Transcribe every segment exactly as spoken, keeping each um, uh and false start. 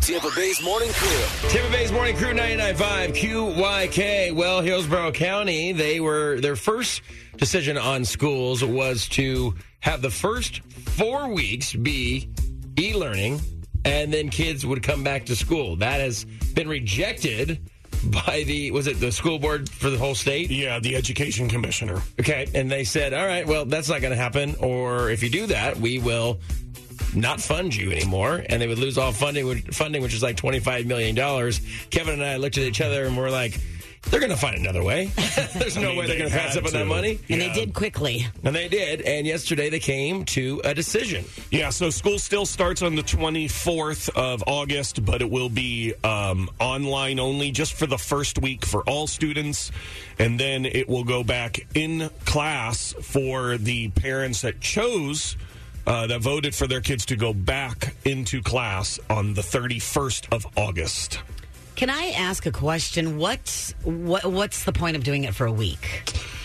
Tampa Bay's Morning Crew. Tampa Bay's Morning Crew, ninety-nine point five Q Y K. Well, Hillsborough County, they were their first decision on schools was to have the first four weeks be e-learning, and then kids would come back to school. That has been rejected by the, was it the school board for the whole state? Yeah, the education commissioner. Okay, and they said, all right, well, that's not going to happen, or if you do that, we will not fund you anymore, and they would lose all funding, funding which is like twenty-five million dollars. Kevin and I looked at each other, and we're like, they're going to find another way. There's no I mean, way they're going to pass up on that money. And yeah. they did quickly. And they did, and yesterday they came to a decision. Yeah, so school still starts on the twenty-fourth of August, but it will be um, online only just for the first week for all students, and then it will go back in class for the parents that chose Uh, that voted for their kids to go back into class on the thirty-first of August. Can I ask a question? What, what What's the point of doing it for a week?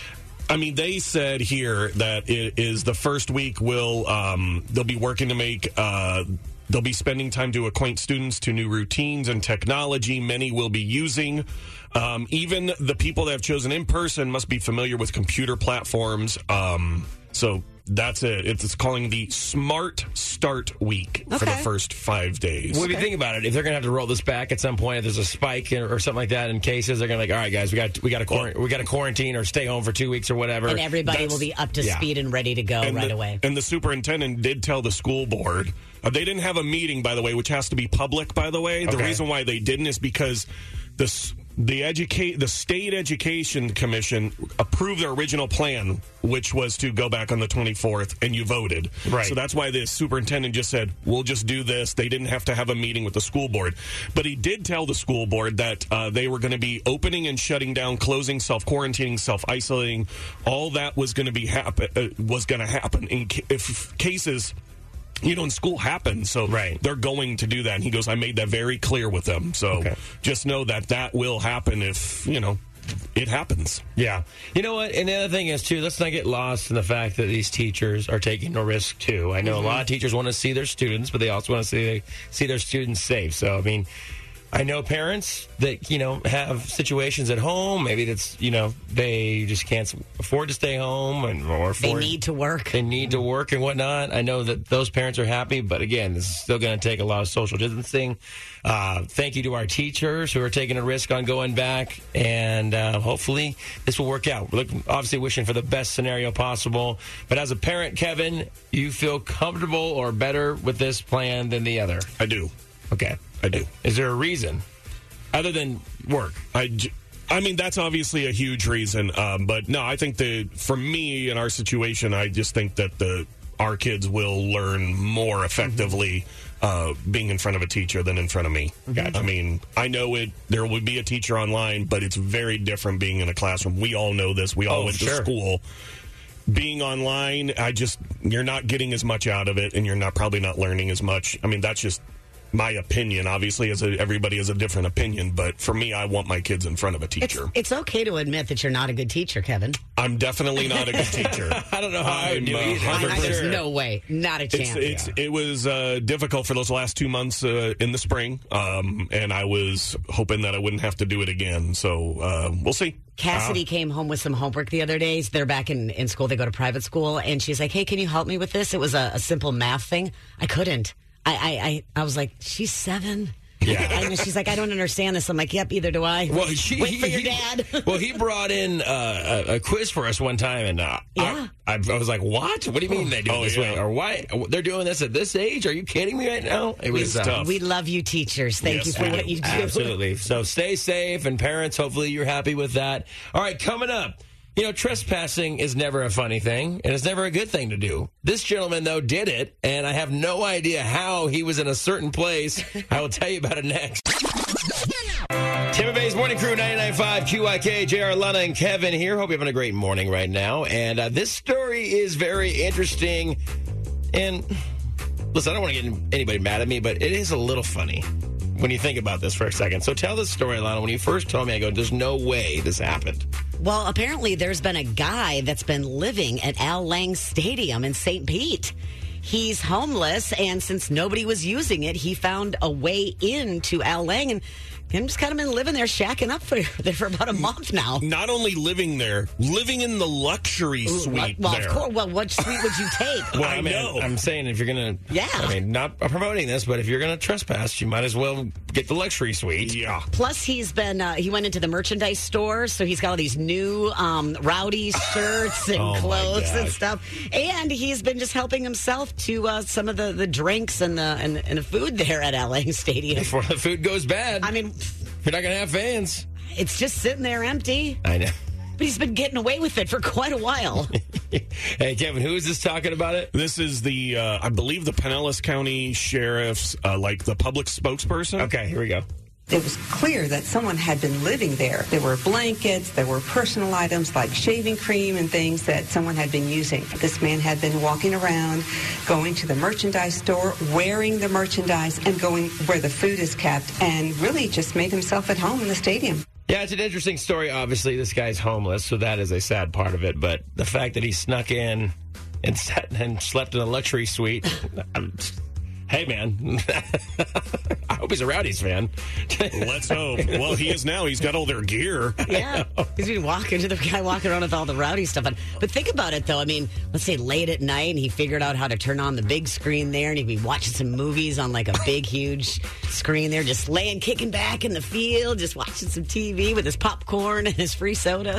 I mean, they said here that it is the first week will um, they'll be working to make uh, they'll be spending time to acquaint students to new routines and technology many will be using. Um, even the people that have chosen in person must be familiar with computer platforms. Um, so. That's it. It's calling the Smart Start Week okay. for the first five days. Well, if you think about it, if they're going to have to roll this back at some point, if there's a spike or something like that in cases, they're going to be like, all right, guys, we got we got to quar- we got to quarantine or stay home for two weeks or whatever. And everybody That's, will be up to yeah. speed and ready to go and right the, away. And the superintendent did tell the school board. Uh, they didn't have a meeting, by the way, which has to be public, by the way. Okay. The reason why they didn't is because this. The educate the state education commission approved their original plan, which was to go back on the twenty-fourth, and you voted. Right. So that's why the superintendent just said, we'll just do this. They didn't have to have a meeting with the school board. But he did tell the school board that uh, they were going to be opening and shutting down, closing, self-quarantining, self-isolating. All that was going to be happen uh, was going to happen in ca- if cases. You know, in school happens, so right. they're going to do that. And he goes, I made that very clear with them. So okay. just know that that will happen if, you know, it happens. Yeah. You know what? And the other thing is, too, let's not get lost in the fact that these teachers are taking a risk, too. I know mm-hmm. a lot of teachers want to see their students, but they also want to see, see their students safe. So, I mean, I know parents that, you know, have situations at home. Maybe that's, you know, they just can't afford to stay home. and or afford, They need to work. They need to work and whatnot. I know that those parents are happy, but again, this is still going to take a lot of social distancing. Uh, thank you to our teachers who are taking a risk on going back, and uh, hopefully this will work out. We're looking, obviously wishing for the best scenario possible. But as a parent, Kevin, you feel comfortable or better with this plan than the other? I do. Okay. I do. Is there a reason other than work? I, I mean, that's obviously a huge reason. Um, but no, I think that for me in our situation, I just think that the our kids will learn more effectively uh, being in front of a teacher than in front of me. Gotcha. I mean, I know it. There would be a teacher online, but it's very different being in a classroom. We all know this. We all oh, went sure. to school. Being online, I just you're not getting as much out of it, and you're not probably not learning as much. I mean, that's just my opinion. Obviously, as a, everybody has a different opinion, but for me, I want my kids in front of a teacher. It's, it's okay to admit that you're not a good teacher, Kevin. I'm definitely not a good teacher. I don't know how I would do I'm, either. uh, I, there's no way. Not a chance. It's, it's, it was uh, difficult for those last two months uh, in the spring, um, and I was hoping that I wouldn't have to do it again. So uh, we'll see. Cassidy uh, came home with some homework the other day. They're back in, in school. They go to private school, and she's like, hey, can you help me with this? It was a, a simple math thing. I couldn't. I, I, I, I was like, she's seven. Yeah. And she's like, I don't understand this. I'm like, yep, either do I. Well, she, Wait for he, your dad. Well, he brought in uh, a, a quiz for us one time, and uh, yeah. I, I was like, what? What do you mean they do it oh, this yeah. way? Or why? They're doing this at this age? Are you kidding me right now? It was uh, tough. We love you, teachers. Thank yes, you for what you do. Absolutely. So stay safe, and parents, hopefully you're happy with that. All right, coming up. You know, trespassing is never a funny thing, and it's never a good thing to do. This gentleman, though, did it, and I have no idea how he was in a certain place. I will tell you about it next. Tampa Bay's Morning Crew, ninety-nine point five Q I K, J R, Lana, and Kevin here. Hope you're having a great morning right now. And uh, this story is very interesting. And listen, I don't want to get anybody mad at me, but it is a little funny when you think about this for a second. So tell the story, Lana. When you first told me, I go, there's no way this happened. Well, apparently there's been a guy that's been living at Al Lang Stadium in Saint Pete. he's homeless, and since nobody was using it, he found a way into Al Lang, and him just kind of been living there, shacking up for there for about a month now. Not only living there, living in the luxury suite well, there. Of course. Well, what suite would you take? Well, I I mean, know. I'm saying if you're going to, Yeah. I mean, not promoting this, but if you're going to trespass, you might as well get the luxury suite. Yeah. Plus, he's been, uh, he went into the merchandise store, so he's got all these new um, rowdy shirts and Oh, my clothes and gosh. stuff. And he's been just helping himself to uh, some of the, the drinks and the, and, and the food there at Al Lang Stadium. Before the food goes bad, I mean, you're not going to have fans. it's just sitting there empty. I know. But he's been getting away with it for quite a while. Hey, Kevin, who is this talking about it? This is the, uh, I believe, the Pinellas County Sheriff's, uh, like the public spokesperson. Okay, here we go. It was clear that someone had been living there. There were blankets, there were personal items like shaving cream and things that someone had been using. This man had been walking around, going to the merchandise store, wearing the merchandise, and going where the food is kept, and really just made himself at home in the stadium. Yeah, it's an interesting story. Obviously, this guy's homeless, so that is a sad part of it. But the fact that he snuck in and sat and slept in a luxury suite, I'm, hey, man, I hope he's a Rowdies fan. Let's hope. Well, he is now. He's got all their gear. Yeah, he's been walking to the guy walking around with all the rowdy stuff on. But think about it, though. I mean, let's say late at night, and he figured out how to turn on the big screen there, and he'd be watching some movies on like a big, huge screen there, just laying, kicking back in the field, just watching some T V with his popcorn and his free soda.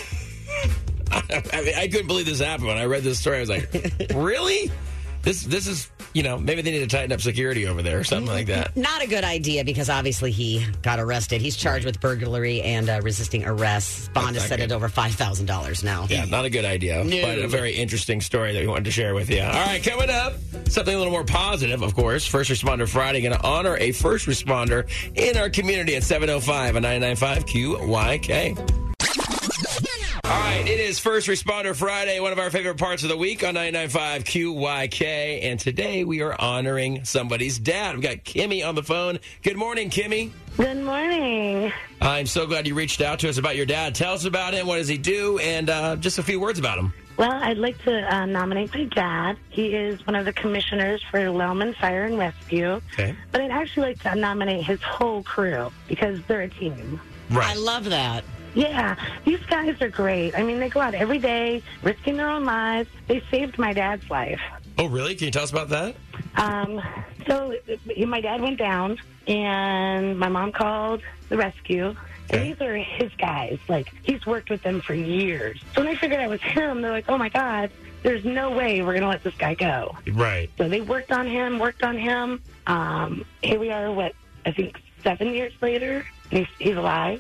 I mean, I couldn't believe this happened when I read this story. I was like, really? This this is, you know, maybe they need to tighten up security over there or something like that. Not a good idea because obviously he got arrested. He's charged with burglary and uh, resisting arrest. Bond is not set good. at over five thousand dollars now. Yeah, not a good idea, No. but a very interesting story that we wanted to share with you. All right, coming up, something a little more positive, of course. First Responder Friday, going to honor a first responder in our community at seven oh five and nine ninety-five Q Y K. All right, it is First Responder Friday, one of our favorite parts of the week on nine ninety-five Q Y K. And today we are honoring somebody's dad. We've got Kimmy on the phone. Good morning, Kimmy. Good morning. I'm so glad you reached out to us about your dad. Tell us about him. What does he do? And uh, just a few words about him. Well, I'd like to uh, nominate my dad. He is one of the commissioners for Lellman Fire and Rescue. Okay. But I'd actually like to nominate his whole crew because they're a team. I love that. Yeah, these guys are great. I mean, they go out every day, risking their own lives. They saved my dad's life. Oh, really? Can you tell us about that? Um, so uh, my dad went down, and my mom called the rescue. And Okay. these are his guys. Like, he's worked with them for years. So when they figured out it was him, they're like, oh, my God, there's no way we're going to let this guy go. Right. So they worked on him, worked on him. Um, here we are, what, I think seven years later, and he's, he's alive.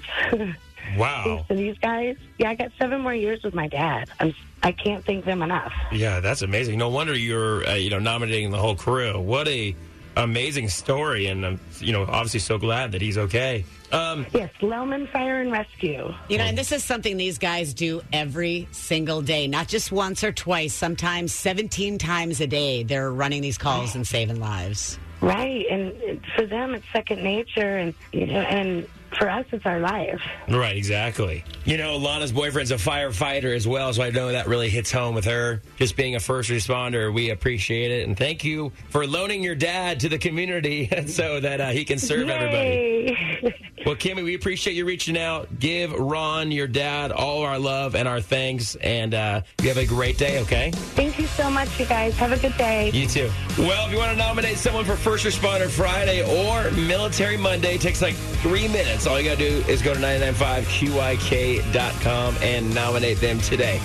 Wow. Thanks to these guys. Yeah, I got seven more years with my dad. I'm, I can't thank them enough. Yeah, that's amazing. No wonder you're, uh, you know, nominating the whole crew. What a amazing story, and I'm, you know, obviously so glad that he's okay. Um, Yes, Lellman Fire and Rescue. You know, and this is something these guys do every single day, not just once or twice, sometimes seventeen times a day. They're running these calls and saving lives. Right, and for them it's second nature, and you know, and for us it's our life. right, exactly. You know, Lana's boyfriend's a firefighter as well, so I know that really hits home with her. Just being a first responder, we appreciate it, and thank you for loaning your dad to the community so that uh, he can serve everybody. Yay. Well, Kimmy, we appreciate you reaching out. Give Ron, your dad, all our love and our thanks, and uh, you have a great day, okay? Thank you so much, you guys. Have a good day. You too. Well, if you want to nominate someone for First Responder Friday or Military Monday, it takes like three minutes. All you got to do is go to nine nine five Q Y K dot com and nominate them today.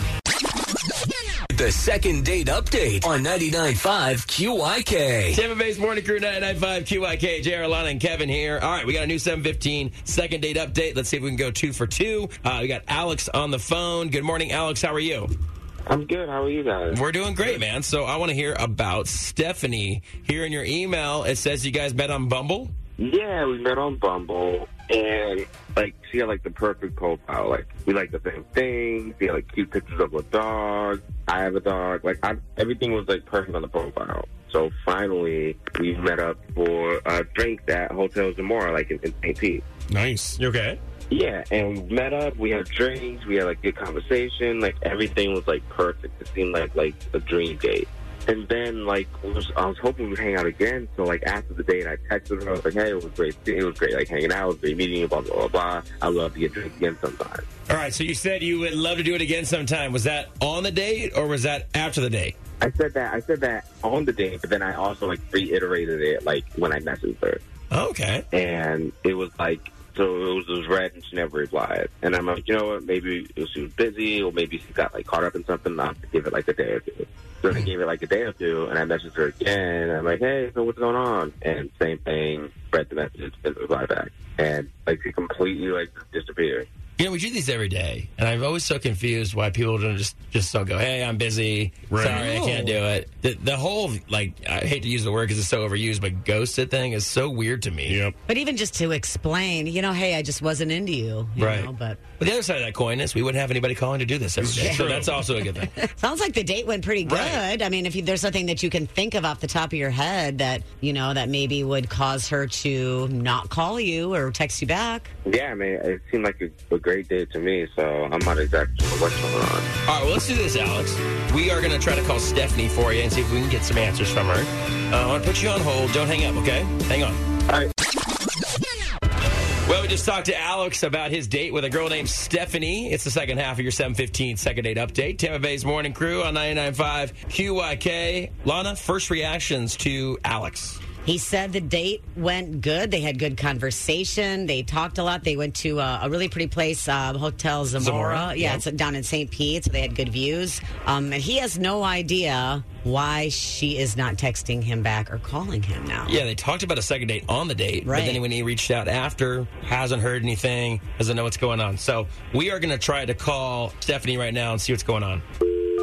The second date update on ninety-nine point five Q Y K. Tampa Bay's Morning Crew, nine nine five Q Y K. J R, Lana, and Kevin here. All right, we got a new seven fifteen second date update. Let's see if we can go two for two. Uh, we got Alex on the phone. Good morning, Alex. How are you? I'm good. How are you guys? We're doing great, man. So I want to hear about Stephanie. Here in your email, it says you guys met on Bumble. Yeah, we met on Bumble, and like she had like the perfect profile. Like we like the same things. She had like cute pictures of a dog. I have a dog. Like I, everything was like perfect on the profile. So finally, we met up for a drink at Hotel Zamora, like in, in Saint Pete. Nice. You okay? Yeah, and we met up. We had drinks. We had like good conversation. Like everything was like perfect. It seemed like like a dream date. And then, like, was, I was hoping we'd hang out again. So, like, after the date, I texted her. I was like, hey, it was great. It was great, like, hanging out. It was great meeting you, blah, blah, blah, blah. I'd love to get drinks again sometime. All right, so you said you would love to do it again sometime. Was that on the date or was that after the date? I said that. I said that on the date, but then I also, like, reiterated it, like, when I messaged her. Okay. And it was, like, so it was, it was red, and she never replied. And I'm like, you know what, maybe she was busy, or maybe she got, like, caught up in something. I'll have to give it, like, a day or two. So I gave it, like, a day or two, and I messaged her again. I'm like, hey, so what's going on? And same thing, read the message, didn't reply back. And, like, she completely, like, disappeared. You know, we do these every day, and I'm always so confused why people don't just, just don't go, hey, I'm busy. Right. Sorry, I can't do it. The, the whole, like, I hate to use the word because it's so overused, but ghosted thing is so weird to me. Yep. But even just to explain, you know, hey, I just wasn't into you. you Right. know, but But the other side of that coin is we wouldn't have anybody calling to do this every day. So that's also a good thing. sounds like the date went pretty good. Right. I mean, if you, there's something that you can think of off the top of your head that, you know, that maybe would cause her to not call you or text you back. Yeah, I mean, it seemed like a, a great date to me, so I'm not exactly sure what's going on. All right, well, let's do this, Alex. We are going to try to call Stephanie for you and see if we can get some answers from her. Uh, I want to put you on hold. Don't hang up, okay? Hang on. All right. Well, we just talked to Alex about his date with a girl named Stephanie. It's the second half of your seven fifteen second date update. Tampa Bay's Morning Crew on ninety-nine point five Q Y K. Lana, first reactions to Alex. He said the date went good. They had good conversation. They talked a lot. They went to a, a really pretty place, um, Hotel Zamora. Zamora, Yeah, yeah. it's down in Saint Pete, so they had good views. Um, and he has no idea why she is not texting him back or calling him now. Yeah, they talked about a second date on the date, Right. but then when he reached out after, hasn't heard anything, doesn't know what's going on. So we are going to try to call Stephanie right now and see what's going on.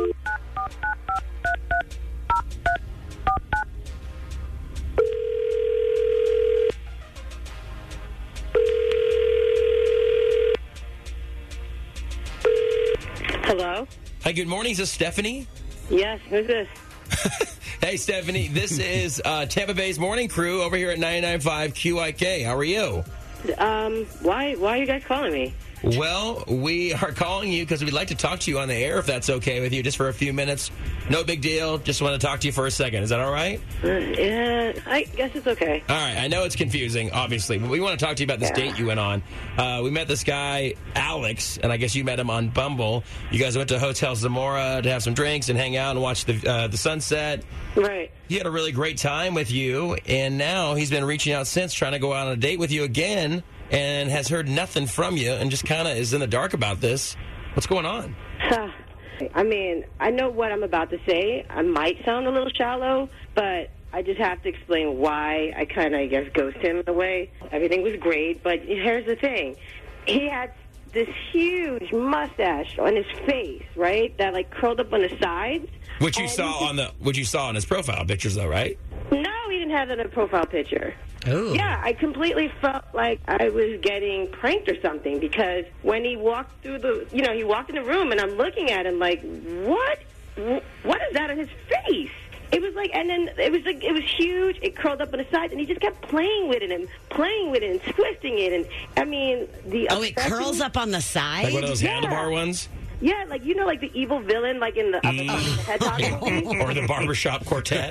Hello? Hi, good morning. Is this Stephanie? Yes, who's this? Hey, Stephanie, this is uh, Tampa Bay's Morning Crew over here at ninety-nine point five Q I K. How are you? Um, why why are you guys calling me? Well, we are calling you because we'd like to talk to you on the air, if that's okay with you, just for a few minutes. No big deal. Just want to talk to you for a second. Is that all right? Uh, yeah, I guess it's okay. All right. I know it's confusing, obviously, but we want to talk to you about this Yeah. date you went on. Uh, we met this guy, Alex, and I guess you met him on Bumble. You guys went to Hotel Zamora to have some drinks and hang out and watch the uh, the sunset. Right. He had a really great time with you, and now he's been reaching out since, trying to go out on a date with you again, and has heard nothing from you and just kind of is in the dark about this. What's going on? I mean, I know what I'm about to say. I might sound a little shallow, but I just have to explain why I kind of, I guess, ghosted him in a way. Everything was great, but here's the thing. He had this huge mustache on his face, right, that, like, curled up on the sides. Which you And saw he- on the which you saw on his profile pictures, though, right? No, he didn't have that in a profile picture. Ooh. Yeah, I completely felt like I was getting pranked or something because when he walked through the, you know, he walked in the room and I'm looking at him like, what? What is that on his face? It was like, and then it was like, it was huge. It curled up on the sides, and he just kept playing with it and playing with it and twisting it. And I mean, the Oh, it obsession- curls up on the side? Like one of those Yeah. handlebar ones? Yeah, like you know, like the evil villain, like in the other Mm. Hedgehog movie. Or the barbershop quartet?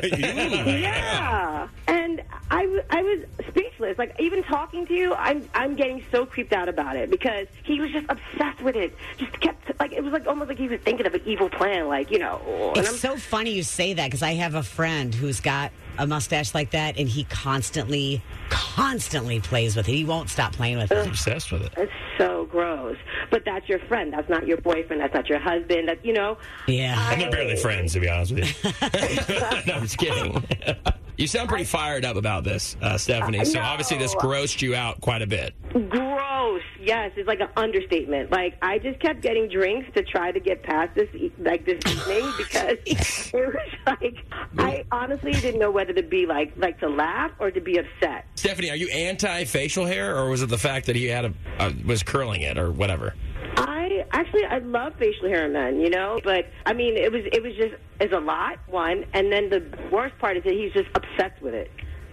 Yeah, and I, w- I was speechless. Like even talking to you, I'm I'm getting so creeped out about it because he was just obsessed with it. Just kept like it was like almost like he was thinking of an evil plan. Like you know, and It's I'm so funny you say that because I have a friend who's got a mustache like that, and he constantly, constantly plays with it. He won't stop playing with it. Obsessed with it. it's so gross. But that's your friend. That's not your boyfriend. That's not your husband. That you know. Yeah. And they're barely friends, to be honest with you. No, I'm just kidding. You sound pretty fired up about this, uh, Stephanie. So No. obviously this grossed you out quite a bit. Gross. Yes, it's like an understatement. Like I just kept getting drinks to try to get past this, e- like this evening, because it was like I honestly didn't know whether to be like like to laugh or to be upset. Stephanie, are you anti-facial hair, or was it the fact that he had a uh, was curling it, or whatever? I actually I love facial hair in men, you know, but I mean it was it was just it's a lot one, and then the worst part is that he's just obsessed with it.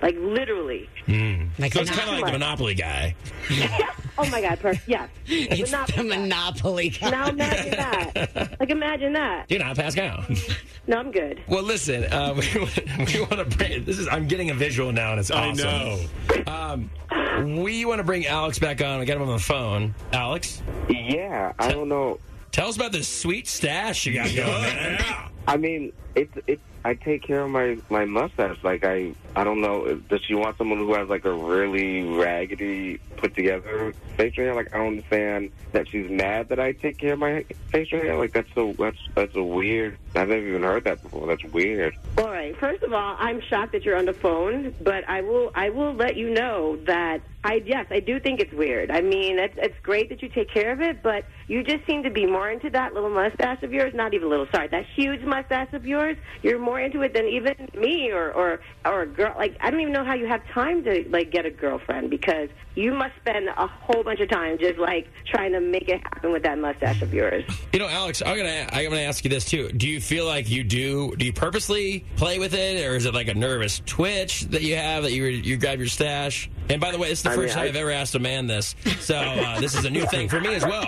Like, literally. Mm. Like so it's a kind of like the Monopoly guy. Oh, my God, perfect. Yes. It's Monopoly the guy. Monopoly guy. Now imagine that. Like, imagine that. You're not Pascal. No, I'm good. Well, listen, uh, we, we want to bring this is. I'm getting a visual now, and it's awesome. I know. Um, we want to bring Alex back on. We got him on the phone. Alex, Yeah, I don't know. tell us about this sweet stash you got going, man. Yeah. I mean, it's it's. I take care of my my mustache. Like I, I don't know. Does she want someone who has like a really raggedy, put together facial hair? Like I don't understand that she's mad that I take care of my facial hair. Like that's so that's that's a weird. I've never even heard that before. That's weird. All right. First of all, I'm shocked that you're on the phone, but I will I will let you know that I yes, I do think it's weird. I mean, it's it's great that you take care of it, but you just seem to be more into that little mustache of yours. Not even little, sorry, that huge mustache of yours. You're more into it than even me or or or a girl. Like I don't even know how you have time to like get a girlfriend because you must spend a whole bunch of time just like trying to make it happen with that mustache of yours. You know, Alex, I'm gonna I'm gonna ask you this too. Do you feel like you do? Do you purposely play with it, or is it like a nervous twitch that you have that you you grab your stash? And by the way, this is the I first mean, time I- I've ever asked a man this, so uh, this is a new thing for me as well.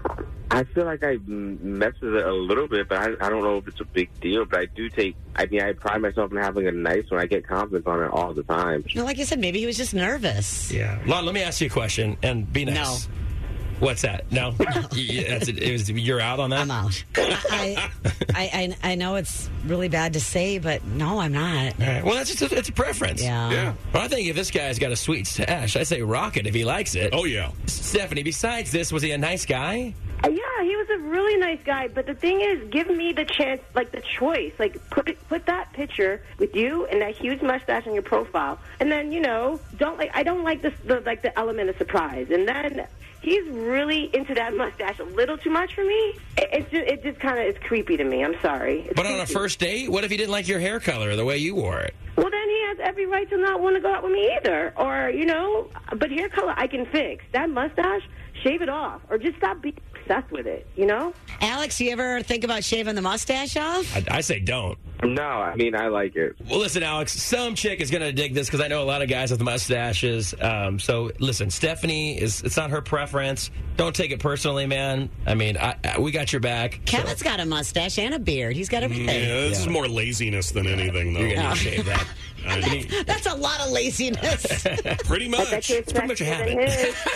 I feel like I m- mess with it a little bit, but I, I don't know if it's a big deal. But I do take. I mean, I pride myself in having a nice one. I get confidence on it all the time. No, like I said, maybe he was just nervous. Yeah, Lon, let me ask you a question and be nice. No. What's that? No, You- that's it. It was, you're out on that. I'm out. I, I, I, I know it's really bad to say, but no, I'm not. All right. Well, that's just a, it's a preference. Yeah. Yeah. Well, I think if this guy's got a sweet stash, I say rock it if he likes it. Oh, yeah. Stephanie, besides this, was he a nice guy? Uh, yeah, he was a really nice guy, but the thing is, give me the chance, like the choice. Like, put it, put that picture with you and that huge mustache on your profile, and then you know, don't like. I don't like this, the like the element of surprise. And then he's really into that mustache a little too much for me. It, it's just, it just kind of is creepy to me. I'm sorry. It's But on a creepy. first date, what if he didn't like your hair color or the way you wore it? Well, then he has every right to not want to go out with me either. Or, you know, but hair color I can fix. That mustache, shave it off. Or just stop being obsessed with it, you know? Alex, you ever think about shaving the mustache off? I, I say don't. No, I mean I like it. Well, listen, Alex, some chick is going to dig this because I know a lot of guys with mustaches. Um, so, listen, Stephanie, is it's not her preference. Don't take it personally, man. I mean, I, I, we got your back. Kevin's got a mustache and a beard. He's got everything. Yeah, this is more laziness than anything, though. You're going to shave that. I mean, That's a lot of laziness. pretty I bet much. you It's pretty much a sexier than habit.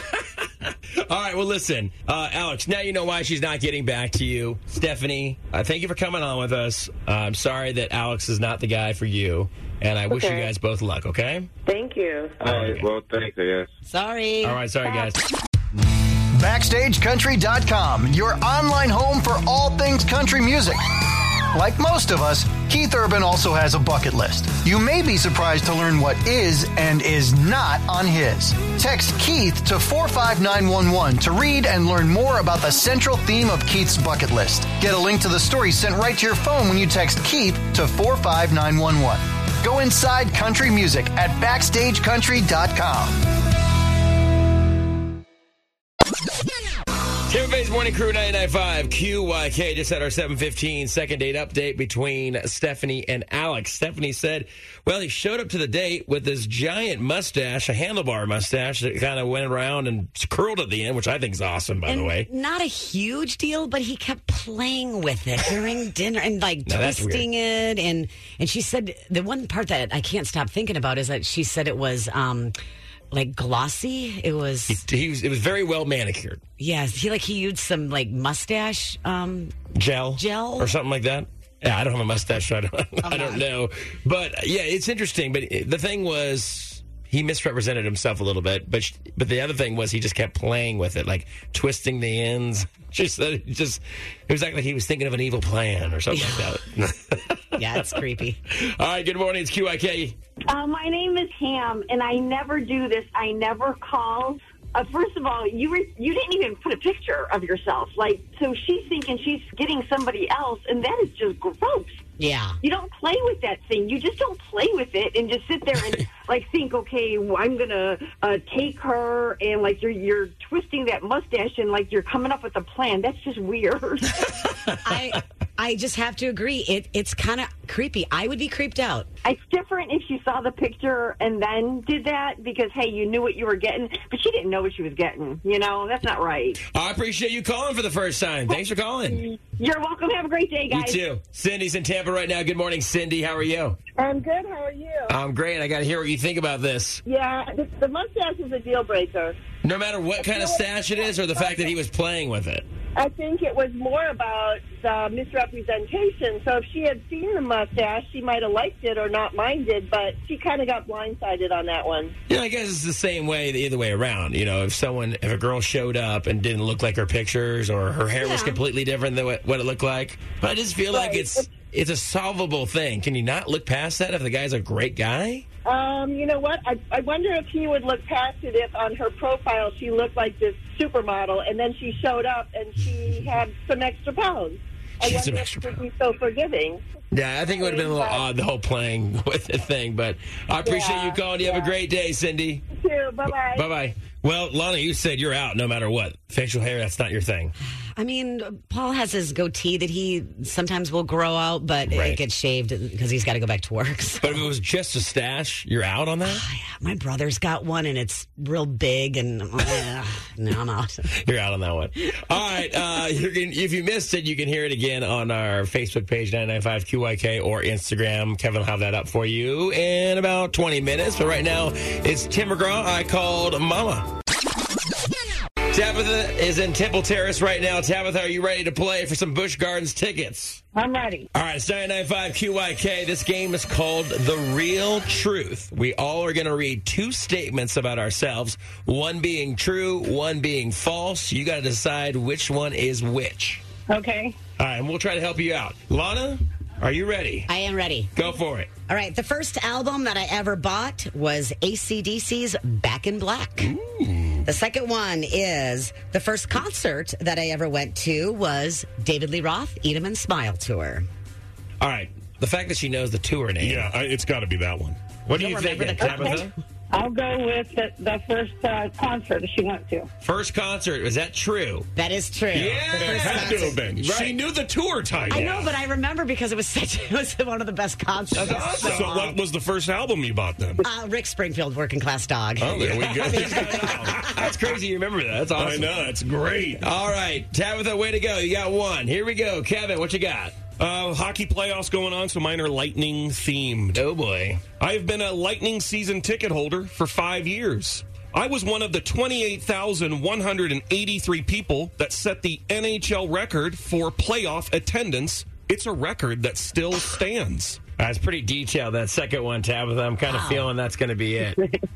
his. All right, well, listen, uh, Alex, now you know why she's not getting back to you. Stephanie, uh, thank you for coming on with us. Uh, I'm sorry that Alex is not the guy for you, and I wish you Okay. guys both luck, okay? Thank you. All right. Well, thanks. I guess. Sorry. All right, sorry, guys. Backstage Country dot com, your online home for all things country music. Like most of us, Keith Urban also has a bucket list. You may be surprised to learn what is and is not on his. Text Keith to four five nine one one to read and learn more about the central theme of Keith's bucket list. Get a link to the story sent right to your phone when you text Keith to four five nine one one. Go inside country music at Backstage Country dot com. Tampa Bay's Morning Crew ninety-nine point five Q Y K just had our seven fifteen second date update between Stephanie and Alex. Stephanie said, well, he showed up to the date with this giant mustache, a handlebar mustache that kind of went around and curled at the end, which I think is awesome, by And the way. not a huge deal, but he kept playing with it during dinner and like Now, that's twisting it. And and she said the one part that I can't stop thinking about is that she said it was um, like glossy. It was He was, it was very well manicured. yeah. He like he used some like mustache. Um, Gel? Gel? Or something like that? Yeah, I don't have a mustache, so I don't, I don't know. But, yeah, it's interesting. But the thing was, he misrepresented himself a little bit. But but the other thing was he just kept playing with it, like twisting the ends. Just, it just it was like he was thinking of an evil plan or something like that. yeah, it's creepy. All right, good morning. It's Q I K. Uh, my name is Ham, and I never do this. I never call. Uh, first of all, you were, you didn't even put a picture of yourself. Like, so she's thinking she's getting somebody else, and that is just gross. Yeah. You don't play with that thing. You just don't play with it and just sit there and like think, okay, well, I'm gonna uh, take her, and like you're you're twisting that mustache and like you're coming up with a plan. That's just weird. I I just have to agree. It It's kind of creepy. I would be creeped out. It's different if she saw the picture and then did that because, hey, you knew what you were getting, but she didn't know what she was getting. You know, that's not right. I appreciate you calling for the first time. Thanks for calling. You're welcome. Have a great day, guys. You too. Cindy's in Tampa right now. Good morning, Cindy. How are you? I'm good. How are you? I'm great. I got to hear what you think about this. Yeah, the, the mustache is a deal breaker. No matter what kind of stash it is or the fact that he was playing with it. I think it was more about the misrepresentation. So if she had seen the mustache, she might have liked it or not minded, but she kind of got blindsided on that one. Yeah, I guess it's the same way, the other way around. You know, if someone, if a girl showed up and didn't look like her pictures or her hair yeah. was completely different than what, what it looked like. But I just feel right. like it's it's a solvable thing. Can you not look past that if the guy's a great guy? Um, you know what? I, I wonder if he would look past it if on her profile she looked like this supermodel and then she showed up and she had some extra pounds. I She's wonder if she would be so forgiving. Yeah, I think it would have been a little odd, the whole playing with the thing, but I appreciate yeah, you calling. You yeah. have a great day, Cindy. You too. Bye-bye. Bye-bye. Well, Lana, you said you're out no matter what. Facial hair, that's not your thing. I mean, Paul has his goatee that he sometimes will grow out, but right. it gets shaved because he's got to go back to work. So. But if it was just a stash, you're out on that? Oh, yeah. My brother's got one, and it's real big, and uh, no, I'm out. You're out on that one. All right. Uh, you can, if you missed it, you can hear it again on our Facebook page, nine nine five Q Y K, or Instagram. Kevin will have that up for you in about twenty minutes. But right now, it's Tim McGraw. I called Mama. Tabitha is in Temple Terrace right now. Tabitha, are you ready to play for some Busch Gardens tickets? I'm ready. All right, it's nine nine five Q Y K. This game is called The Real Truth. We all are going to read two statements about ourselves, one being true, one being false. You got to decide which one is which. Okay. All right, and we'll try to help you out. Lana, are you ready? I am ready. Go for it. All right, the first album that I ever bought was A C D C's Back in Black. Ooh. The second one is the first concert that I ever went to was David Lee Roth, Eat 'em and Smile Tour. All right, the fact that she knows the tour name. Yeah, I, it's got to be that one. What do you think, Tabitha? I'll go with the, the first uh, concert she went to. First concert, is that true? That is true. Yeah, it had to have been. Right. She knew the tour title. I know, but I remember because it was such it was one of the best concerts. That's awesome. So what was the first album you bought then? Uh, Rick Springfield, Working Class Dog. Oh, there we go. That's crazy you remember that. That's awesome. I know, that's great. All right, Tabitha, way to go. You got one. Here we go. Kevin, what you got? Uh, hockey playoffs going on, so mine are Lightning themed. Oh, boy. I've been a Lightning season ticket holder for five years. I was one of the twenty-eight thousand one hundred eighty-three people that set the N H L record for playoff attendance. It's a record that still stands. That's pretty detailed, that second one, Tabitha. I'm kind of wow. feeling that's going to be it.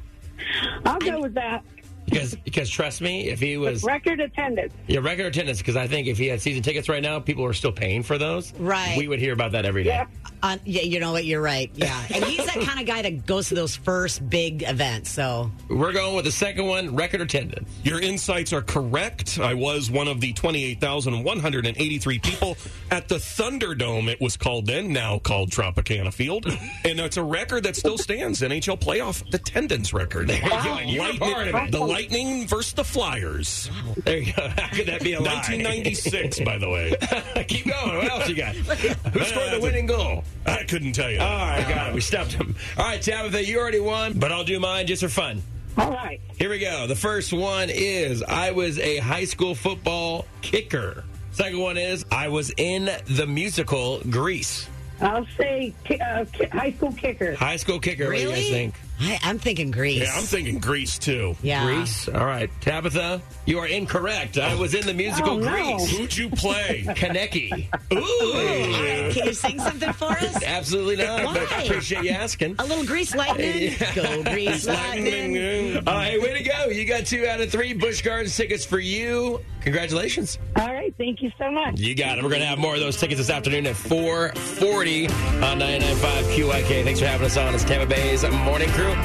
I'll go with that. Because, because trust me, if he was... Record attendance. Yeah, record attendance, because I think if he had season tickets right now, people are still paying for those. Right. We would hear about that every day. Yeah. Uh, yeah, you know what? You're right. Yeah. And he's that kind of guy that goes to those first big events, so... We're going with the second one, record attendance. Your insights are correct. I was one of the twenty-eight thousand one hundred eighty-three people at the Thunderdome, it was called then, now called Tropicana Field. And it's a record that still stands, N H L playoff attendance record. There you go. You were part of it. The Lightning versus the Flyers. There you go. How could that be a lie? nineteen ninety-six, by the way. Keep going. What else you got? Who scored the winning goal? I couldn't tell you. All right, got it. We stumped him. All right, Tabitha, you already won, but I'll do mine just for fun. All right. Here we go. The first one is I was a high school football kicker. Second one is I was in the musical Grease. I'll say uh, high school kicker. High school kicker. Really? What do you guys think? I, I'm thinking Grease. Yeah, I'm thinking Grease, too. Yeah. Grease? All right. Tabitha, you are incorrect. I was in the musical oh, no. Grease. Who'd you play? Kaneki. Ooh. Ooh. Can you sing something for us? Absolutely not. Why? But I appreciate you asking. A little Grease lightning. Yeah. Go Grease lightning. All right, way to go. You got two out of three Busch Gardens tickets for you. Congratulations. All right. Thank you so much. You got it. We're going to have more of those tickets this afternoon at four forty on ninety-nine point five Q I K. Thanks for having us on. It's Tampa Bay's Morning Crew.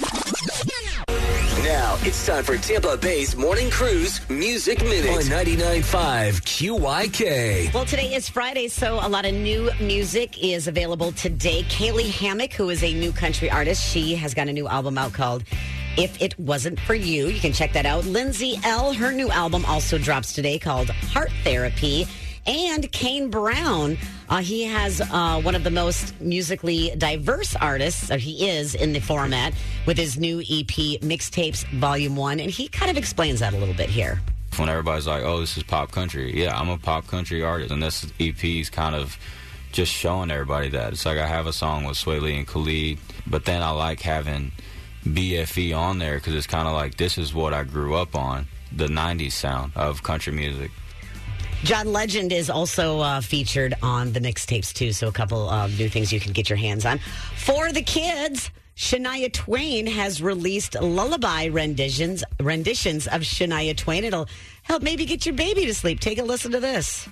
Now it's time for Tampa Bay's Morning Crew's Music Minute on ninety-nine point five Q Y K. Well, today is Friday, so a lot of new music is available today. Kaylee Hammock, who is a new country artist, she has got a new album out called If It Wasn't For You. You can check that out. Lindsay L., her new album also drops today called Heart Therapy. And Kane Brown, uh, he has uh, one of the most musically diverse artists, or he is in the format, with his new E P, Mixtapes Volume one. And he kind of explains that a little bit here. When everybody's like, oh, this is pop country. Yeah, I'm a pop country artist. And this E P is kind of just showing everybody that. It's like I have a song with Sway Lee and Khalid, but then I like having B F E on there because it's kind of like this is what I grew up on, the nineties sound of country music. John Legend is also uh, featured on the mixtapes, too, so a couple of new things you can get your hands on. For the kids, Shania Twain has released lullaby renditions renditions of Shania Twain. It'll help maybe get your baby to sleep. Take a listen to this.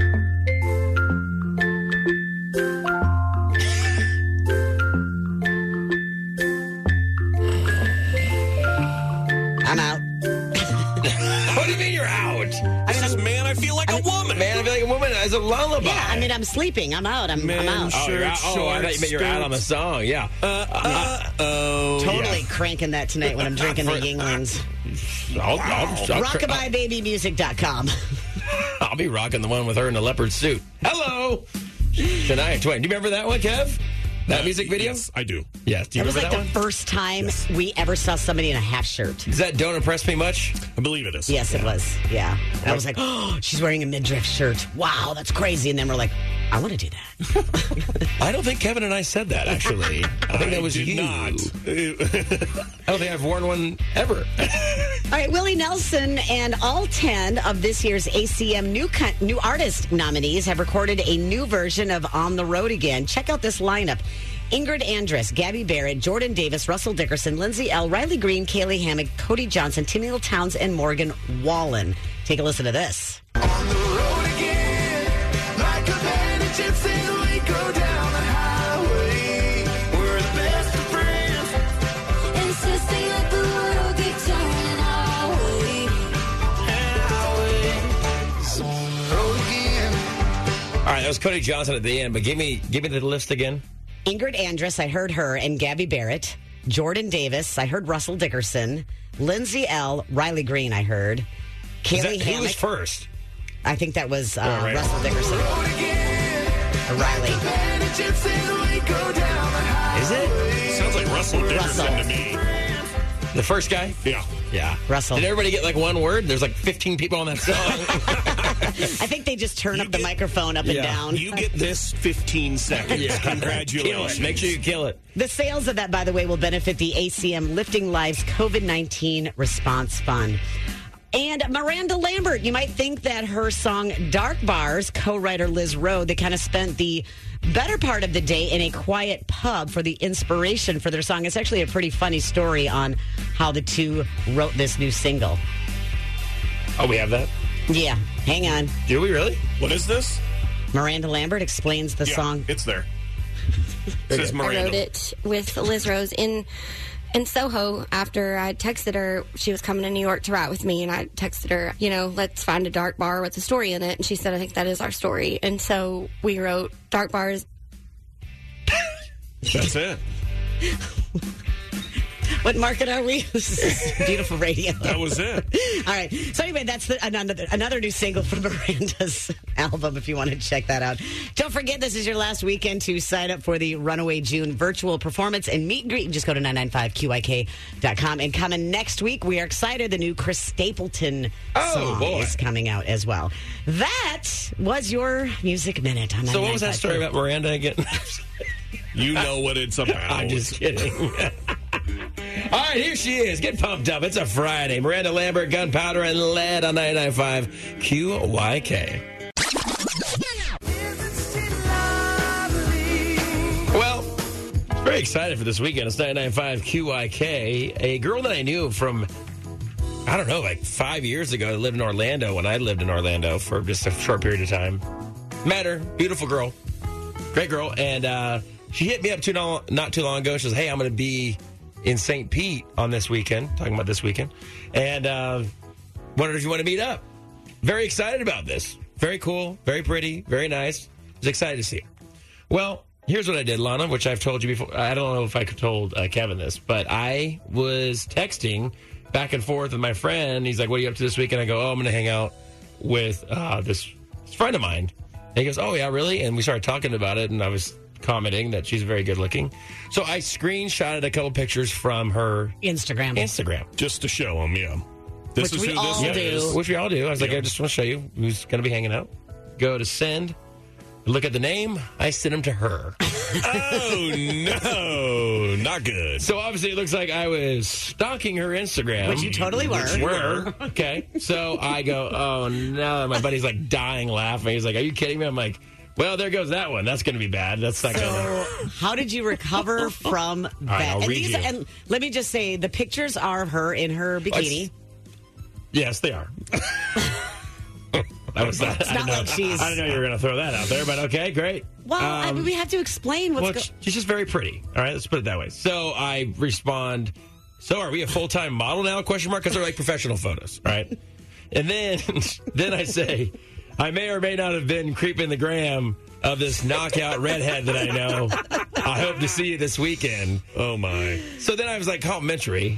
I'm out. What do you mean you're out? I mean, man, I feel like a woman. Man, I feel like a woman as a lullaby. Yeah, I mean, I'm sleeping. I'm out. I'm, Man, I'm out. Oh, you're out. Oh, I thought you meant you're out on the song. Yeah. Uh, uh, oh. Totally yeah. cranking that tonight when I'm drinking the Yinglings. I'll, I'll, I'll, rockabye baby music dot com. I'll be rocking the one with her in the leopard suit. Hello, Shania Twain. Do you remember that one, Kev? That Uh, music video? Yes, I do. Yes. Do you That was remember like that the one? first time Yes. we ever saw somebody in a half shirt. Does that don't impress me much? I believe it is. Yes, it was. Yeah. And I was like, oh, she's wearing a midriff shirt. Wow, that's crazy. And then we're like, I want to do that. I don't think Kevin and I said that, actually. I think that was did you. not. I don't think I've worn one ever. All right, Willie Nelson and all ten of this year's A C M New Co- New Artist nominees have recorded a new version of On the Road Again. Check out this lineup. Ingrid Andress, Gabby Barrett, Jordan Davis, Russell Dickerson, Lindsay L., Riley Green, Kaylee Hammock, Cody Johnson, Timmy Towns, and Morgan Wallen. Take a listen to this. On the road again, like a bandit gypsy, we go down the highway. We're the best of friends, insisting that the world keep turning our way. Our way. So on the road again. All right, that was Cody Johnson at the end, but give me give me the list again. Ingrid Andress, I heard her, and Gabby Barrett. Jordan Davis, I heard Russell Dickerson. Lindsay L., Riley Green, I heard. Is Kaylee that, who Hammock. was first? I think that was uh, Oh, right. Russell Dickerson. Or Riley. Is it? Sounds like Russell Dickerson Russell. to me. The first guy? Yeah. Yeah. Russell. Did everybody get like one word? There's like fifteen people on that song. I think they just turn You up the get- microphone up Yeah. and down. You get this fifteen seconds. Kill Congratulations. it. Make sure you kill it. The sales of that, by the way, will benefit the A C M Lifting Lives COVID nineteen Response Fund. And Miranda Lambert, you might think that her song Dark Bars, co-writer Liz Rowe, they kind of spent the better part of the day in a quiet pub for the inspiration for their song. It's actually a pretty funny story on how the two wrote this new single. Oh, we have that? Yeah, hang on. Do we really? What is this? Miranda Lambert explains the Yeah, song. it's there. It says I Miranda. wrote it with Liz Rose in in Soho after I texted her. She was coming to New York to write with me, and I texted her, you know, let's find a dark bar with a story in it. And she said, I think that is our story. And so we wrote Dark Bars. That's it. What market are we? This is beautiful radio. That was it. All right. So anyway, that's the, another another new single from Miranda's album. If you want to check that out, don't forget this is your last weekend to sign up for the Runaway June virtual performance and meet and greet. Just go to nine nine five Q I K dot com. And coming next week, we are excited. The new Chris Stapleton Oh, song boy. is coming out as well. That was your music minute on. So what was that story about Miranda again? You know what it's about. I'm just kidding. All right, here she is. Get pumped up. It's a Friday. Miranda Lambert, Gunpowder, and Lead on ninety-nine point five Q Y K. Well, very excited for this weekend. It's ninety-nine point five Q Y K. A girl that I knew from, I don't know, like five years ago that lived in Orlando when I lived in Orlando for just a short period of time. Met her. Beautiful girl. Great girl. And uh, she hit me up too long, not too long ago. She says, hey, I'm going to be in Saint Pete on this weekend, talking about this weekend, and uh, wondered if you want to meet up. Very excited about this. Very cool, very pretty, very nice. Was excited to see her. Well, here's what I did, Lana, which I've told you before. I don't know if I told uh, Kevin this, but I was texting back and forth with my friend. He's like, what are you up to this weekend? I go, oh, I'm going to hang out with uh, this It's a friend of mine. And he goes, oh, yeah, really? And we started talking about it, and I was commenting that she's very good looking. So I screenshotted a couple pictures from her Instagram. Instagram. Just to show them, yeah. This Which is we who all this do. is. Which we all do. I was like, Yeah. I just want to show you who's going to be hanging out. Go to send. Look at the name. I sent him to her. Oh, no. Not good. So obviously it looks like I was stalking her Instagram. Which you totally were. Which were. Okay. So I go, oh, no. My buddy's like dying laughing. He's like, are you kidding me? I'm like, well, there goes that one. That's going to be bad. That's not going to... So, how did you recover from that? right, I'll and, read these, you. and let me just say, the pictures are of her in her bikini. Yes, they are. That was that. It's I not didn't know, like she's- I didn't know you were going to throw that out there, but okay, great. Well, I Um, mean, we have to explain what's well, going. she's just very pretty. All right, let's put it that way. So I respond, so are we a full-time model now, question mark? Because they're like professional photos, right? And then, then I say, I may or may not have been creeping the gram of this knockout redhead that I know. I hope to see you this weekend. Oh, my. So then I was like complimentary.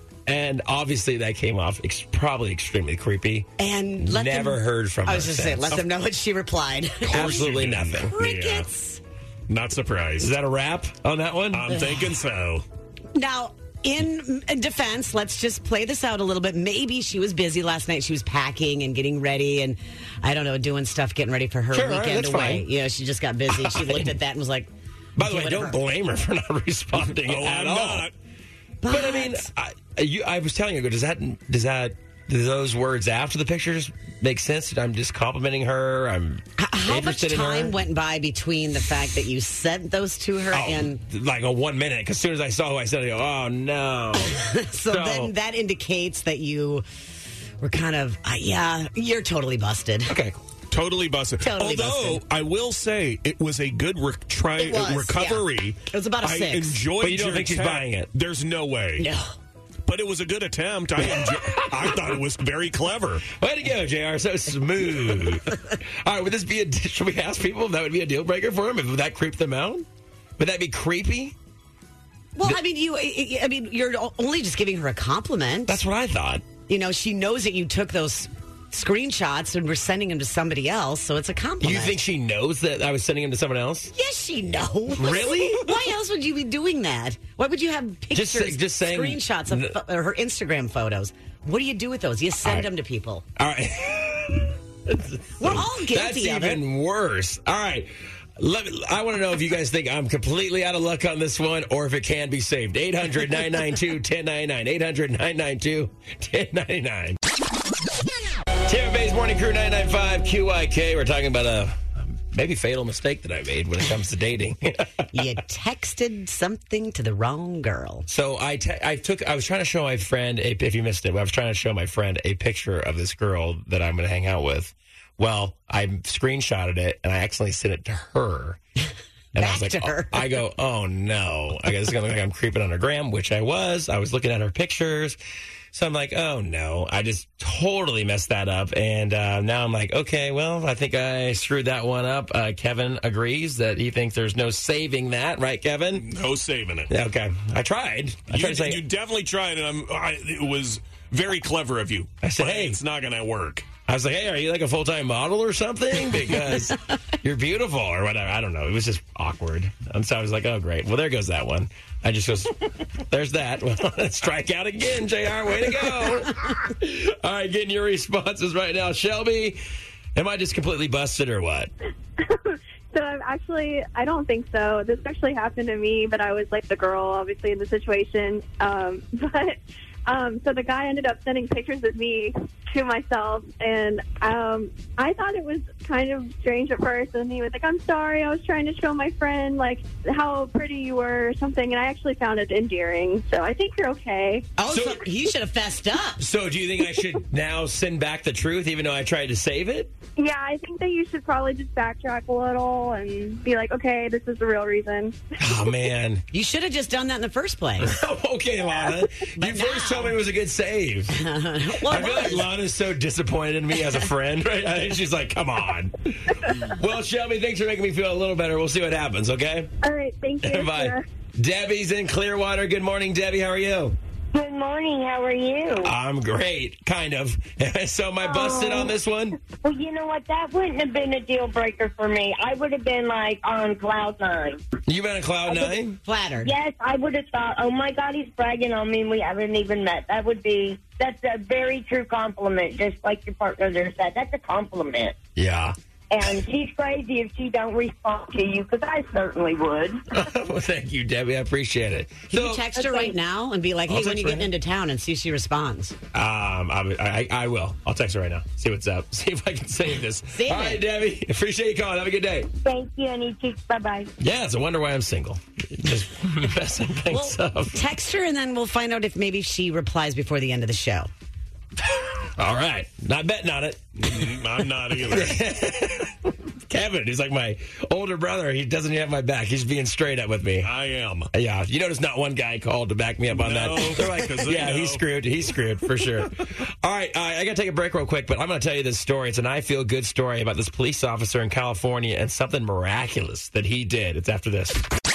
And obviously that came off ex- probably extremely creepy. And let never them, heard from her I was just saying, since. let them know what she replied. Absolutely nothing. Crickets. Not surprised. Is that a wrap on that one? I'm thinking so. Now, in defense, let's just play this out a little bit. Maybe she was busy last night. She was packing and getting ready and, I don't know, doing stuff, getting ready for her Sure, all right, weekend that's away. fine. Yeah, she just got busy. She looked at that and was like, By the way, give it to don't her. blame her for not responding Oh, at I'm all. not. But, I mean, I, you, I was telling you, does that, does that, do those words after the pictures make sense? I'm just complimenting her. I'm How much interested in her. time went by between the fact that you sent those to her Oh, and like a one minute. Because as soon as I saw who I said, I go, oh no. so, then that indicates that you were kind of, uh, yeah, you're totally busted. Okay. Totally busted. Totally Although, busted. I will say, it was a good re- try- It was, recovery. yeah. It was about a I six. enjoyed But you don't your think she's attempt. buying it? There's no way. No. But it was a good attempt. I enjoy- I thought it was very clever. Way to go, J R. So smooth. All right, would this be a, should we ask people if that would be a deal breaker for them? Would that creep them out? Would that be creepy? Well, I mean, you. I mean, you're only just giving her a compliment. That's what I thought. You know, she knows that you took those screenshots and were sending them to somebody else, so it's a compliment. You think she knows that I was sending him to someone else? Yes, she knows. Really? Why else would you be doing that? Why would you have pictures, Just say- just saying- screenshots of pho- or her Instagram photos? What do you do with those? You send right. them to people. All right. We're all guilty That's of it. even worse. All right. Let me, I want to know if you guys think I'm completely out of luck on this one or if it can be saved. eight hundred nine nine two one zero nine nine. eight hundred nine nine two one zero nine nine. Tampa Bay's Morning Crew nine ninety-five Q Y K. We're talking about a maybe fatal mistake that I made when it comes to dating. You texted something to the wrong girl. So I, te- I took. I was trying to show my friend. A, if you missed it, I was trying to show my friend a picture of this girl that I'm going to hang out with. Well, I screenshotted it and I accidentally sent it to her. And I was Back like, to her. oh, I go, oh no! I guess it's going to look like I'm creeping on her gram, which I was. I was looking at her pictures. So I'm like, oh no, I just totally messed that up. And uh, now I'm like, okay, well, I think I screwed that one up. Uh, Kevin agrees that he thinks there's no saving that, right, Kevin? No saving it. Okay. I tried. I You, tried to say, you definitely tried, and I'm, I, it was very clever of you. I said, But hey. it's not going to work. I was like, hey, are you like a full-time model or something? Because you're beautiful or whatever. I don't know. It was just awkward. And so I was like, oh, great. Well, there goes that one. I just goes, there's that. Well, strike out again, J R. Way to go. All right, getting your responses right now. Shelby, am I just completely busted or what? So I'm actually, I don't think so. This actually happened to me, but I was like the girl, obviously, in the situation. Um, but um, so the guy ended up sending pictures of me to myself, and um, I thought it was kind of strange at first. And he was like, "I'm sorry, I was trying to show my friend like how pretty you were or something," and I actually found it endearing. So I think you're okay. Oh, so, you should have fessed up. So do you think I should now send back the truth even though I tried to save it? Yeah, I think that you should probably just backtrack a little and be like, "Okay, this is the real reason." Oh, man. You should have just done that in the first place. Okay, Lana. You first told me it was a good save. well, I feel like Lana's so disappointed in me as a friend. Right? I think she's like, come on. Well, Shelby, thanks for making me feel a little better. We'll see what happens, okay? All right, thank you. Bye. Sarah. Debbie's in Clearwater. Good morning, Debbie. How are you? Good morning. How are you? I'm great, kind of. So am I busted Oh. on this one? Well, you know what? That wouldn't have been a deal breaker for me. I would have been like on cloud nine. You been on cloud nine? Flattered. Yes, I would have thought, oh my God, he's bragging on me and we haven't even met. That would be, that's a very true compliment, just like your partner there said. That's a compliment. Yeah. And she's crazy if she don't respond to you, because I certainly would. Well, thank you, Debbie. I appreciate it. Can you text her right now and be like, hey, I'll when text you her getting into town, and see if she responds? Um, I, I, I will. I'll text her right now. See what's up. See if I can save this. Save All right, it. Debbie. Appreciate you calling. Have a good day. Thank you, and you too. Bye-bye. Yeah, it's a wonder why I'm single. Just messing things Well, up. text her, and then we'll find out if maybe she replies before the end of the show. All right. Not betting on it. I'm not either. Kevin, he's like my older brother. He doesn't have my back. He's being straight up with me. I am. Yeah. You notice not one guy called to back me up on No, that. They're like, 'cause they yeah, know. he's screwed. He's screwed for sure. All right. Uh, I got to take a break real quick, but I'm going to tell you this story. It's an I Feel Good story about this police officer in California and something miraculous that he did. It's after this.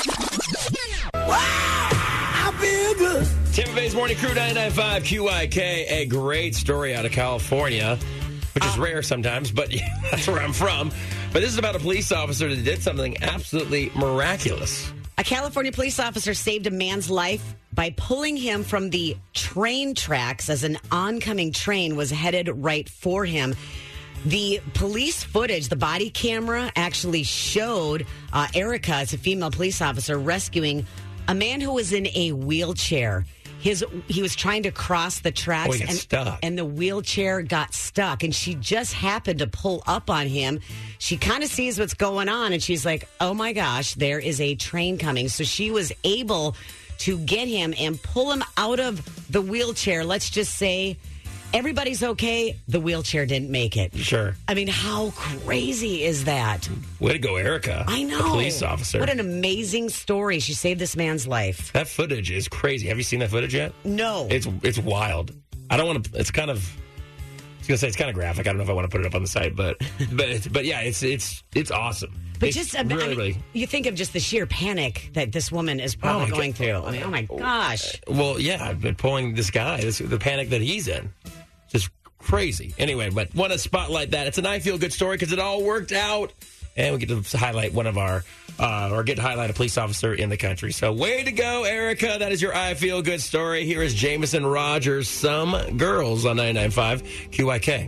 I feel good. Tampa Bay's Morning Crew ninety-nine point five Q I K. A great story out of California, which is rare sometimes, but that's where I'm from. But this is about a police officer that did something absolutely miraculous. A California police officer saved a man's life by pulling him from the train tracks as an oncoming train was headed right for him. The police footage, the body camera, actually showed uh, Erica, as a female police officer, rescuing a man who was in a wheelchair. His he was trying to cross the tracks Oh, he got and, stuck. and the wheelchair got stuck, and she just happened to pull up on him. She kind of sees what's going on, and she's like, oh my gosh, there is a train coming. So she was able to get him and pull him out of the wheelchair. Let's just say everybody's okay. The wheelchair didn't make it. Sure. I mean, how crazy is that? Way to go, Erica. I know. The police officer. What an amazing story. She saved this man's life. That footage is crazy. Have you seen that footage yet? No. It's it's wild. I don't want to. It's kind of. I was gonna say it's kind of graphic. I don't know if I want to put it up on the site, but but it's, but yeah, it's it's it's awesome. But It's just, I really, mean, really. you think of just the sheer panic that this woman is probably Oh, my going God. through. I mean, oh my gosh. Well, yeah, I've been pulling this guy. This, the panic that he's in, just crazy. Anyway, but want to spotlight that. It's an I Feel Good story because it all worked out, and we get to highlight one of our, uh, or get to highlight a police officer in the country. So, way to go, Erica! That is your I Feel Good story. Here is Jameson Rogers, "Some Girls" on ninety-nine point five Q I K.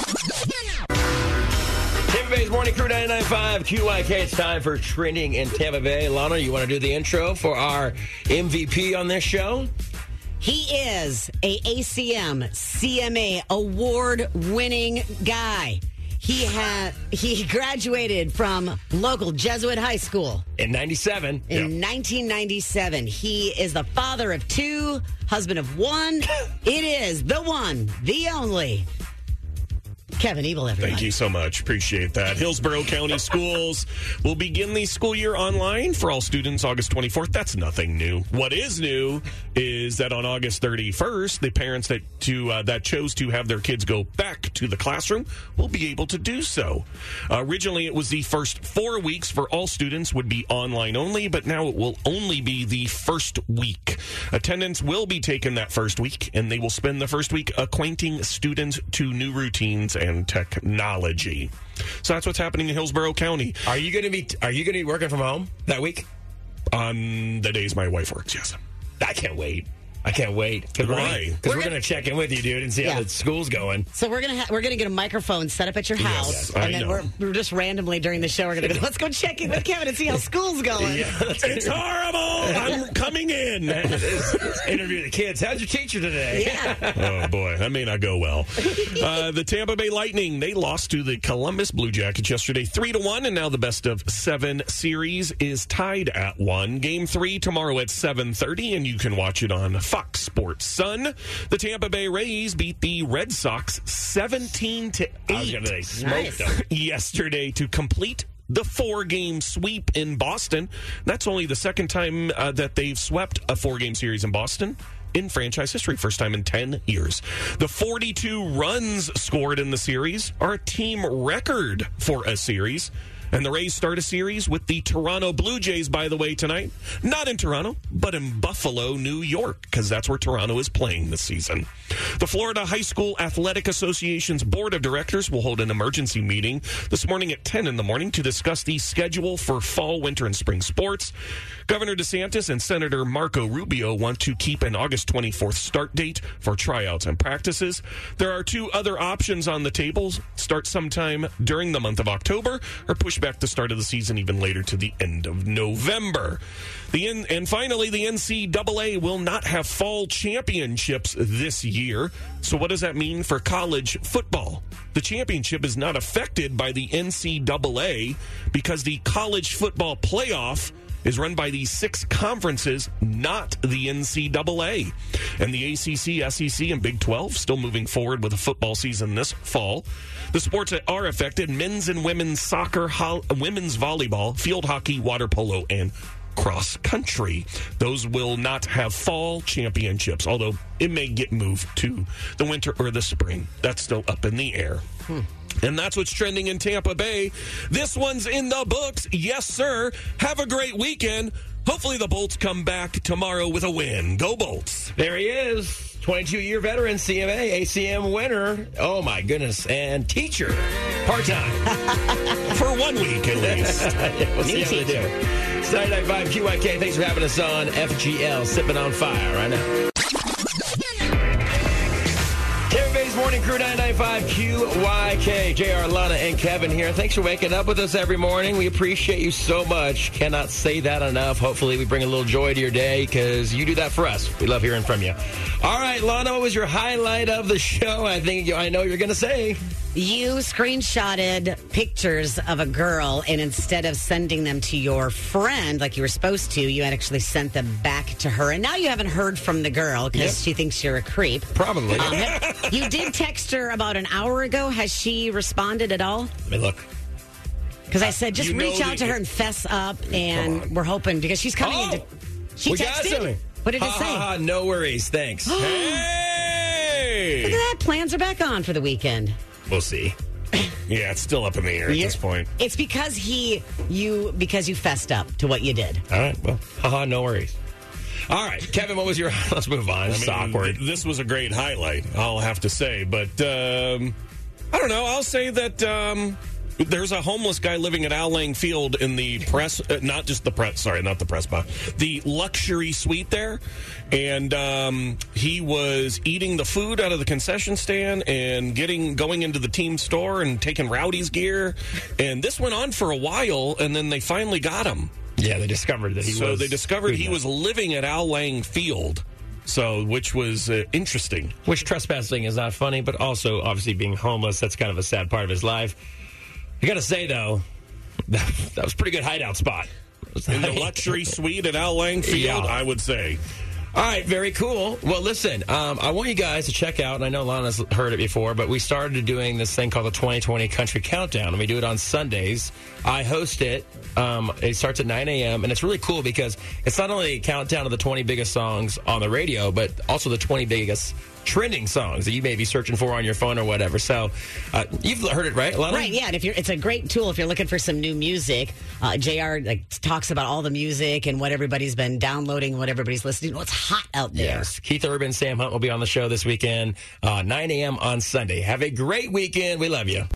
Tampa Bay's Morning Crew ninety-nine point five Q I K. It's time for Trending in Tampa Bay. Lana, you want to do the intro for our M V P on this show? He is a A C M C M A award-winning guy. He had he graduated from local Jesuit high school In ninety-seven. in nineteen ninety-seven. He is the father of two, husband of one. It is the one, the only Kevin Ebel, everybody. Thank you so much. Appreciate that. Hillsborough County Schools will begin the school year online for all students August twenty-fourth. That's nothing new. What is new is that on August thirty-first, the parents that to uh, that chose to have their kids go back to the classroom will be able to do so. Uh, originally, it was the first four weeks for all students would be online only, but now it will only be the first week. Attendance will be taken that first week, and they will spend the first week acquainting students to new routines and technology. So that's what's happening in Hillsborough County. Are you going to be Are you going to be working from home that week? On the days my wife works, yes. I can't wait. I can't wait. Cause Why? We're, Because we're, We're going to check in with you, dude, and see Yeah. how the school's going. So we're gonna ha- we're gonna get a microphone set up at your house, Yes, I and then know. we're, we're just randomly during the show we're gonna go. Let's go check in with Kevin and see how school's going. Yeah, that's It's horrible! I'm coming in! interview the kids. How's your teacher today? Yeah. Oh, boy. That may not go well. Uh, the Tampa Bay Lightning, they lost to the Columbus Blue Jackets yesterday three to one, and now the best of seven series is tied at one. Game three tomorrow at seven thirty, and you can watch it on Fox Sports Sun. The Tampa Bay Rays beat the Red Sox seventeen to I was going to eight say, smoked Nice. them. yesterday to complete the four-game sweep in Boston. That's only the second time uh, that they've swept a four-game series in Boston in franchise history. First time in ten years. The forty-two runs scored in the series are a team record for a series. And the Rays start a series with the Toronto Blue Jays, by the way, tonight. Not in Toronto, but in Buffalo, New York, because that's where Toronto is playing this season. The Florida High School Athletic Association's Board of Directors will hold an emergency meeting this morning at ten in the morning to discuss the schedule for fall, winter, and spring sports. Governor DeSantis and Senator Marco Rubio want to keep an August twenty-fourth start date for tryouts and practices. There are two other options on the table: start sometime during the month of October or push back the start of the season even later to the end of November. The N- and finally, the N C double A will not have fall championships this year. So what does that mean for college football? The championship is not affected by the N C double A because the college football playoff is run by the six conferences, not the N C double A. And the A C C, S E C, and Big twelve still moving forward with a football season this fall. The sports that are affected: men's and women's soccer, ho- women's volleyball, field hockey, water polo, and cross country. Those will not have fall championships, although it may get moved to the winter or the spring. That's still up in the air. Hmm. And that's what's trending in Tampa Bay. This one's in the books. Yes, sir. Have a great weekend. Hopefully the Bolts come back tomorrow with a win. Go Bolts. There he is. twenty-two-year veteran, C M A, A C M winner. Oh, my goodness. And teacher. Part-time. For one week, at least. Yeah, we'll see how they do. It's ninety-nine point five Q Y K. Thanks for having us on F G L. Sipping on fire right now. Tampa Bay's Morning Crew, ninety-nine point five Q Y K. J R, Lana, and Kevin here. Thanks for waking up with us every morning. We appreciate you so much. Cannot say that enough. Hopefully we bring a little joy to your day because you do that for us. We love hearing from you. All right, Lana, what was your highlight of the show? I think I know you're going to say. You screenshotted pictures of a girl, and instead of sending them to your friend like you were supposed to, you had actually sent them back to her. And now you haven't heard from the girl because Yep. she thinks you're a creep. Probably. Um, you did text her about an hour ago. Has she responded at all? Let me look. Because I said just You know reach out that to her you- and fess up, and we're hoping because she's coming Oh! into. She we got texted. something. What did ha, it say? Ha, ha, no worries. Thanks. Hey! Look at that. Plans are back on for the weekend. We'll see. Yeah, it's still up in the air at Yeah. this point. It's because he, you, because you fessed up to what you did. All right. Well, haha, no worries. All right, Kevin, what was your... Let's move on. It's I mean, awkward. This was a great highlight, I'll have to say. But um, I don't know. I'll say that um, there's a homeless guy living at Al Lang Field in the press, uh, not just the press, sorry, not the press box, the luxury suite there. And um, he was eating the food out of the concession stand and getting going into the team store and taking Rowdy's gear. And this went on for a while, and then they finally got him. Yeah, they discovered that he so was... they discovered he enough. was living at Al Lang Field. So, which was uh, interesting. Which trespassing is not funny, but also, obviously, being homeless, that's kind of a sad part of his life. I got to say, though, that, that was a pretty good hideout spot. In the luxury suite at Al Lang Field, Yeah. I would say. All right, very cool. Well, listen, um, I want you guys to check out, and I know Lana's heard it before, but we started doing this thing called the twenty twenty Country Countdown, and we do it on Sundays. I host it. Um, it starts at nine a.m., and it's really cool because it's not only a countdown of the twenty biggest songs on the radio, but also the twenty biggest trending songs that you may be searching for on your phone or whatever. So uh, you've heard it, right, Lana? Right, yeah, and if you're, it's a great tool if you're looking for some new music. Uh, J R like talks about all the music and what everybody's been downloading, what everybody's listening. What's hot out there? Yes. Keith Urban, Sam Hunt will be on the show this weekend, uh, nine a.m. on Sunday. Have a great weekend. We love you.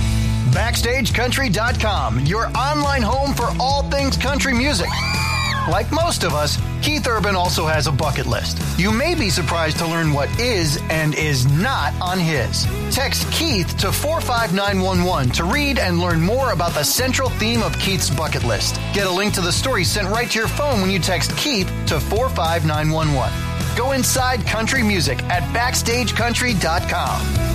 Backstage Country dot com, your online home for all things country music. Like most of us, Keith Urban also has a bucket list. You may be surprised to learn what is and is not on his. Text Keith to four five nine one one to read and learn more about the central theme of Keith's bucket list. Get a link to the story sent right to your phone when you text Keith to four five nine one one. Go inside country music at Backstage Country dot com.